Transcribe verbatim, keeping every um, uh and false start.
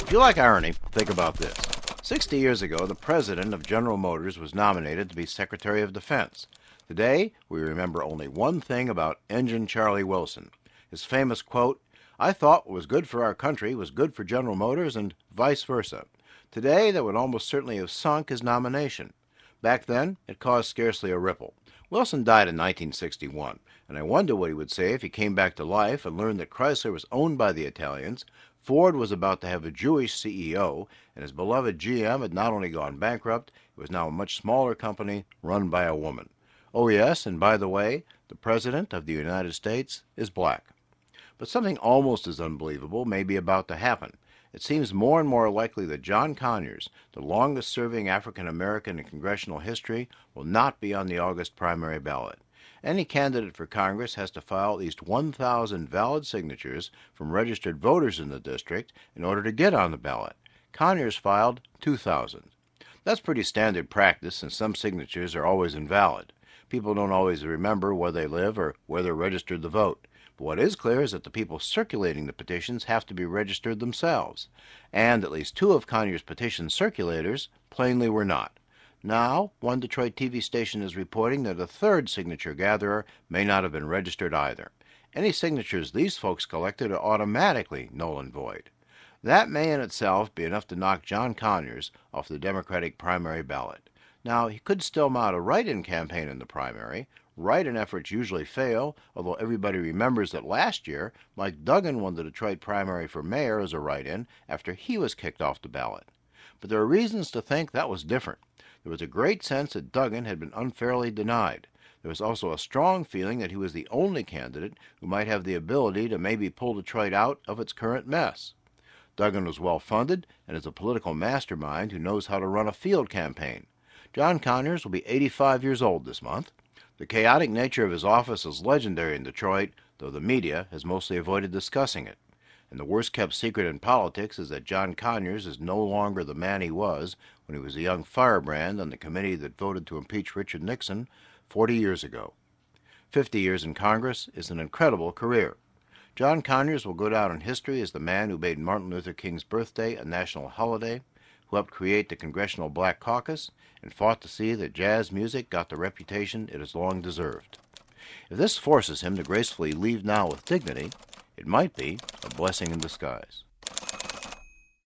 If you like irony, think about this. Sixty years ago, the president of General Motors was nominated to be Secretary of Defense. Today, we remember only one thing about Engine Charlie Wilson. His famous quote, "I thought what was good for our country was good for General Motors and vice versa." Today, that would almost certainly have sunk his nomination. Back then, it caused scarcely a ripple. Wilson died in nineteen sixty-one, and I wonder what he would say if he came back to life and learned that Chrysler was owned by the Italians, Ford was about to have a Jewish C E O, and his beloved G M had not only gone bankrupt, it was now a much smaller company run by a woman. Oh yes, and by the way, the President of the United States is black. But something almost as unbelievable may be about to happen. It seems more and more likely that John Conyers, the longest-serving African-American in congressional history, will not be on the August primary ballot. Any candidate for Congress has to file at least one thousand valid signatures from registered voters in the district in order to get on the ballot. Conyers filed two thousand. That's pretty standard practice, since some signatures are always invalid. People don't always remember where they live or where they're registered to vote. But what is clear is that the people circulating the petitions have to be registered themselves, and at least two of Conyers' petition circulators plainly were not. Now, one Detroit T V station is reporting that a third signature gatherer may not have been registered either. Any signatures these folks collected are automatically null and void. That may in itself be enough to knock John Conyers off the Democratic primary ballot. Now, he could still mount a write-in campaign in the primary. Write-in efforts usually fail, although everybody remembers that last year, Mike Duggan won the Detroit primary for mayor as a write-in after he was kicked off the ballot. But there are reasons to think that was different. There was a great sense that Duggan had been unfairly denied. There was also a strong feeling that he was the only candidate who might have the ability to maybe pull Detroit out of its current mess. Duggan was well-funded and is a political mastermind who knows how to run a field campaign. John Conyers will be eighty-five years old this month. The chaotic nature of his office is legendary in Detroit, though the media has mostly avoided discussing it. And the worst-kept secret in politics is that John Conyers is no longer the man he was when he was a young firebrand on the committee that voted to impeach Richard Nixon forty years ago. Fifty years in Congress is an incredible career. John Conyers will go down in history as the man who made Martin Luther King's birthday a national holiday, who helped create the Congressional Black Caucus, and fought to see that jazz music got the reputation it has long deserved. If this forces him to gracefully leave now with dignity, it might be a blessing in disguise.